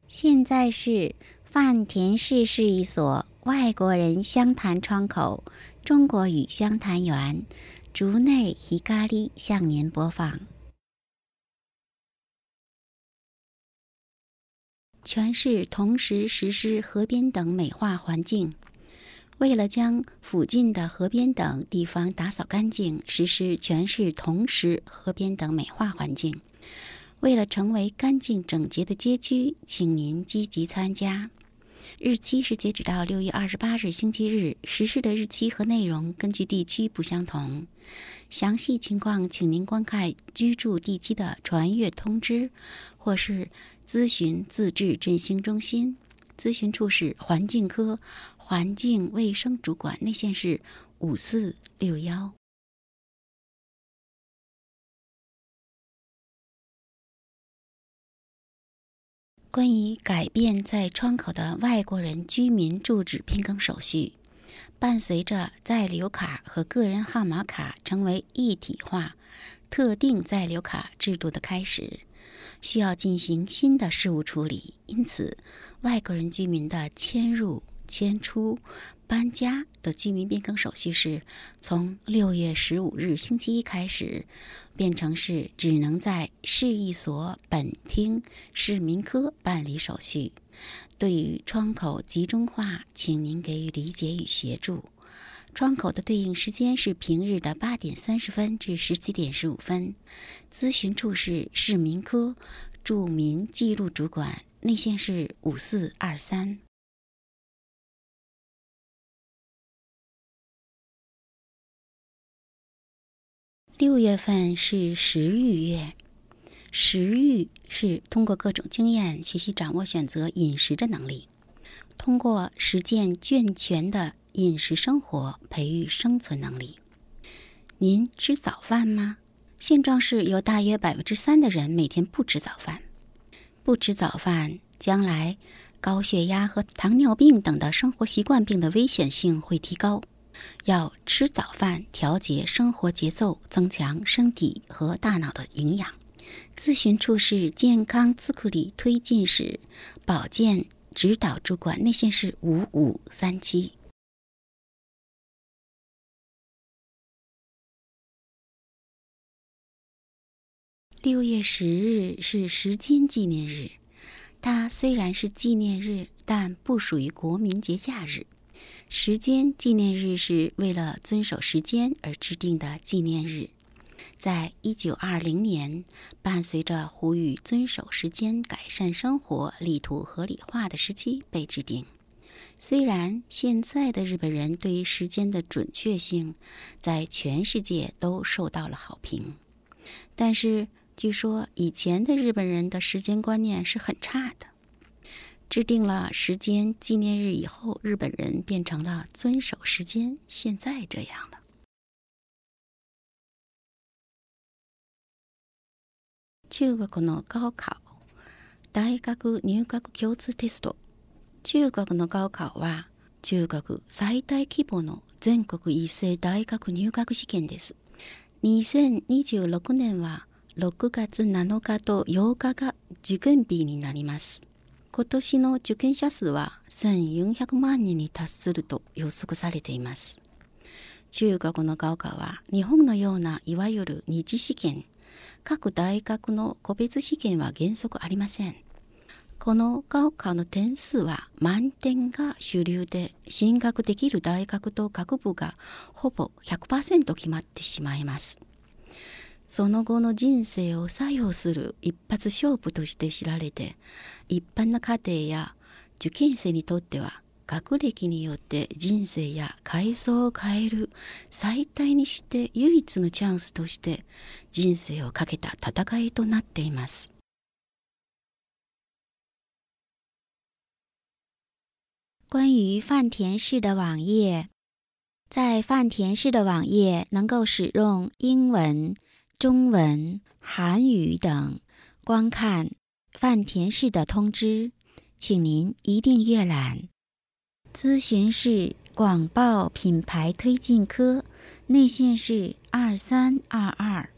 现在是饭田市市一所外国人湘潭窗口中国语湘潭园竹内光向您播放。全市同时实施河边等美化环境。为了将附近的河边等地方打扫干净，实施全市同时河边等美化环境。为了成为干净整洁的街区，请您积极参加。日期是截止到6月28日星期日，实施的日期和内容根据地区不相同。详细情况请您观看居住地区的传阅通知，或是咨询自治振兴中心。咨询处是环境科环境卫生主管内线是5461。关于改变在窗口的外国人居民住址变更手续，伴随着在留卡和个人号码卡成为一体化特定在留卡制度的开始，需要进行新的事务处理。因此，外国人居民的迁入、迁出、搬家的居民变更手续是从6月15日星期一开始，变成是只能在市一所本厅市民科办理手续。对于窗口集中化，请您给予理解与协助。窗口的对应时间是平日的8点30分至17点15分。咨询处是市民科住民记录主管，内线是5423。6月份是食育月，食育是通过各种经验学习掌握选择饮食的能力，通过实践健全的饮食生活培育生存能力。您吃早饭吗？现状是有大约3%的人每天不吃早饭。不吃早饭，将来高血压和糖尿病等的生活习惯病的危险性会提高。要吃早饭，调节生活节奏，增强身体和大脑的营养。咨询处是健康自库里推进室保健指导主管，内线是5537。6月10日是时间纪念日，它虽然是纪念日，但不属于国民节假日。时间纪念日是为了遵守时间而制定的纪念日，在1920年，伴随着呼吁遵守时间、改善生活、力图合理化的时期被制定。虽然现在的日本人对于时间的准确性在全世界都受到了好评，但是据说以前的日本人的时间观念是很差的。制定了时间纪念日以后，日本人变成了遵守时间，现在这样了。中国の高考、大学入学共通テスト。中国の高考は中国最大規模の全国一斉大学入学試験です。2026年は6月7日と8日が受験日になります。今年の受験者数は1400万人に達すると予測されています。中国の高考は日本のようないわゆる二次試験、各大学の個別試験は原則ありません。この高考の点数は満点が主流で、進学できる大学と学部がほぼ 100% 決まってしまいます。その後の人生を左右する一発勝負として知られて、一般の家庭や受験生にとっては学歴によって人生や階層を変える最大にして唯一のチャンスとして人生をかけた戦いとなっています。关于饭田市的网页，在饭田市的网页能够使用英文、中文、韩语等观看饭田市的通知，请您一定阅览。咨询是广报品牌推进科，内线是2322。